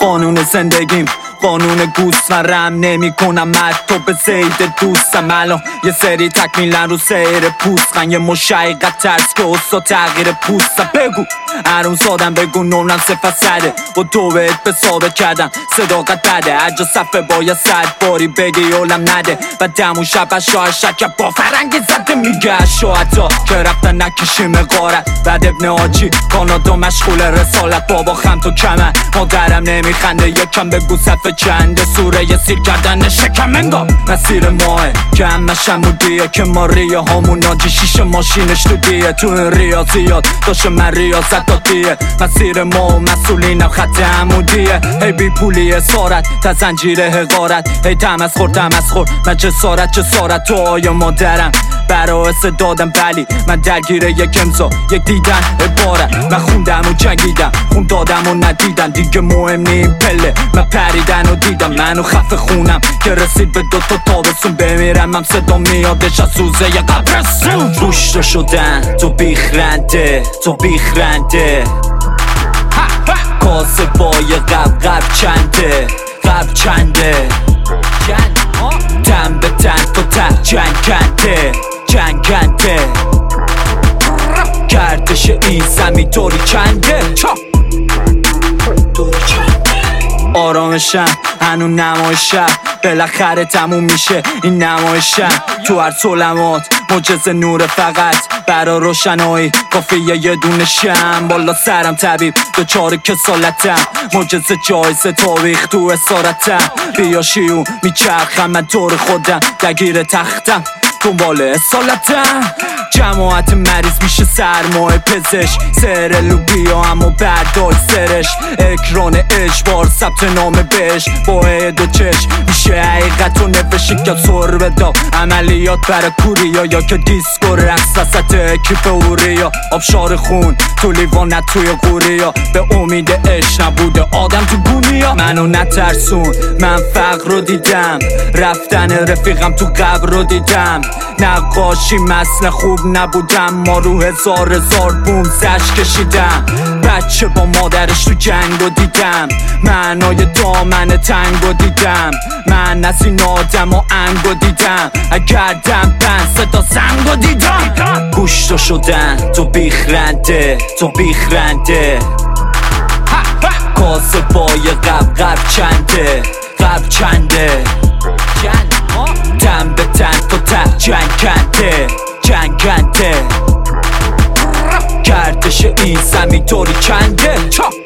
قانون زندگیم قانون گوسفندم نمی کنم تو به زید دوستم. الان یه سری تکمیلن رو سیر پوستن، یه مشایقت ترس که اصلا تغییر پوستم. بگو هرون سادم بگو نونم صفت و تو بهت به ثابت کردم صداقت بده. هرجا صفحه باید 100 باری بگی اولم نده و دمون شب شاه شکر با فرنگی زده میگه شاعتا که رفتن نکشیم غارت. بعد ابن آجی کانادا مشغول رسالت، بابا خم تو کمن مادرم نمیخنده یکم بگو صفحه چنده. سوره ی سیر کردن شکم انگار مسیر ماه که همش عمودیه که ما ریه هامون آجی شیش ماشینش تو دیه. تو این ریاضیات داشته من ریاضت دادیه، مسیر ما و مسئولینم خط عمودیه. هی بی پولی اسارت تا زنجیر حقارت، هی تمسخور من جسارت تو آیا مادرم برای دادم بلی من درگیره یک امضا یک دیدن عبارت. من خوندم و جنگیدم خون دادم و ندیدم دیگه مهم نیم پله. من پریدن و دیدم منو خفه خونم که رسید به 2 تا تابستون بمیرم. هم صدا میادش از سوزه ی قبرستون. گوشت شدن تو بیخرنده کاسه بای قب چنده دم به تن تو ته جنگنده گردش این زمین طوری چنده آرامشم هنون نمایشم بالاخره تموم میشه این نمایشم. تو هر سلمات معجزه نور فقط برا روشنایی کافیه یه دونه شم. بالا سرم طبیب دوچار کسالتم معجزه جایزه تاریخ تو اسارتم. بیا شیو میچرخم من طور خودم درگیر تختم دنبال اصالتم. جماعت مریض میشه سرمایه پزشک سر لوبیا اما برداشت سرش. اکران اجبار ثبت نام بهش با دو چشم میشه حقیقت و نوشی که سر بدا. عملیات برای کوریا یا که دیسکو رقص وسط اکیپ اوریا. آبشار خون تو لیوانت توی قوریا به امید عشق نبوده آدم تو گونیا. منو نترسون من فقر رو دیدم رفتن رفیقم تو قبر رو دیدم. نقاشی مثل خوب نبودم ما رو هزار بوم زش کشیدم. بچه با مادرش تو جنگو دیدم معنای دامن تنگو دیدم. من از این آدم و انگو دیدم اگر دم بند صدا زنگو دیدم. گوشتو شدن تو بیخرنده کاسه بای قب چنده دم به تن تو ته جنگنده گردش این زمین طوری چنده